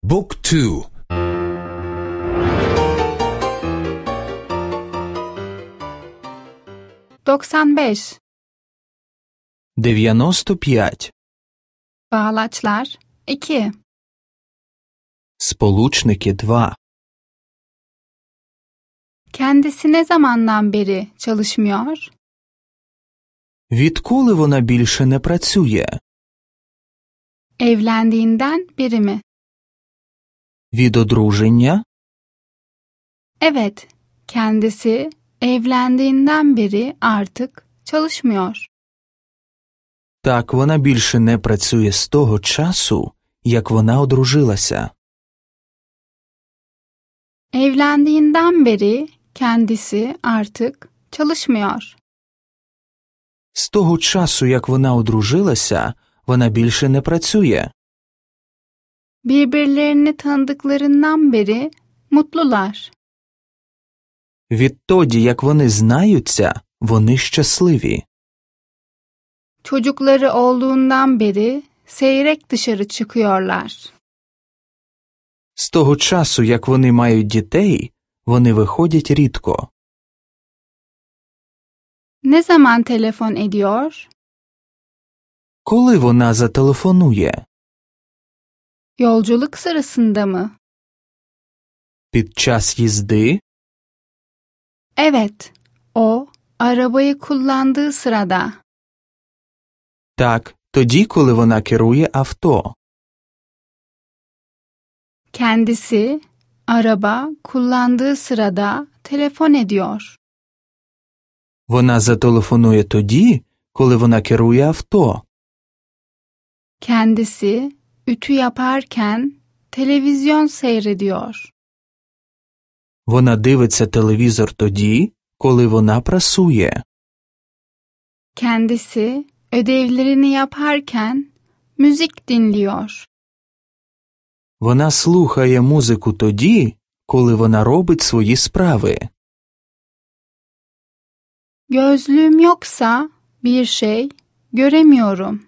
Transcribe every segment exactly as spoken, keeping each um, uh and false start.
Book two. doksan beş. дев'яносто п'ять. Bağlaçlar iki. Сполучники два. Kendisi ne zamandan beri çalışmıyor? Відколи вона більше не працює? Evlendiğinden beri mi? Від одруження? Evet, kendisi evlendiğinden beri artık çalışmıyor. Так, вона більше не працює з того часу, як вона одружилася. Evlendiğinden beri kendisi artık çalışmıyor. З того часу, як вона одружилася, вона більше не працює. Birbirlerini tanıdıklarından beri mutlular. Відтоді, як вони знаються, вони щасливі. Çocukları olduğundan beri seyrek dışarı çıkıyorlar. З того часу, як вони мають дітей, вони виходять рідко. Ne zaman telefon ediyor? Коли вона зателефонує? Yolculuk sırasında mı? Під час їзди? Evet, o arabayı kullandığı sırada. Так, тоді, коли вона керує авто. Kendisi araba kullandığı sırada telefon ediyor. Вона зателефонує тоді, коли вона керує авто. Kendisi ütü yaparken televizyon seyrediyor. Вона дивиться телевізор тоді, коли вона прасує. Kendisi ödevlerini yaparken müzik dinliyor. Вона слухає музику тоді, коли вона робить свої справи. Gözlüğüm yoksa bir şey göremiyorum.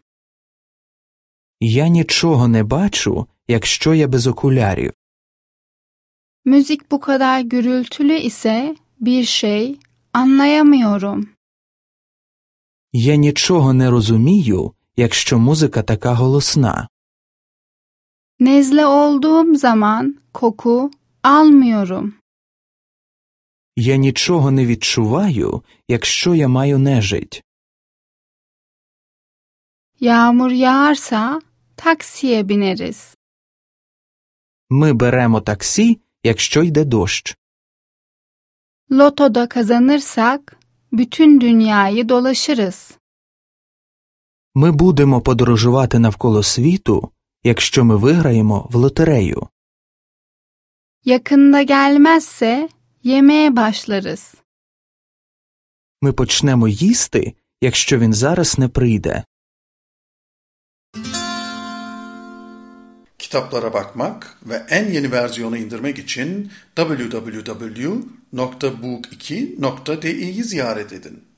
Я нічого не бачу, якщо я без окулярів. Müzik bu kadar gürültülü ise bir şey anlayamıyorum. Я нічого не розумію, якщо музика така голосна. Nezle olduğum zaman koku almıyorum. Я нічого не відчуваю, якщо я маю нежить. Yağmur yağarsa taksiye bineriz. Ми беремо таксі, якщо йде дощ. Lotoda kazanırsak bütün dünyayı dolaşırız. Ми будемо подорожувати навколо світу, якщо ми виграємо в лотерею. Yakında gelmezse yemeğe başlarız. Ми почнемо їсти, якщо він зараз не прийде. Kitaplara bakmak ve en yeni versiyonu indirmek için double-u double-u double-u nokta book iki nokta di'yi ziyaret edin.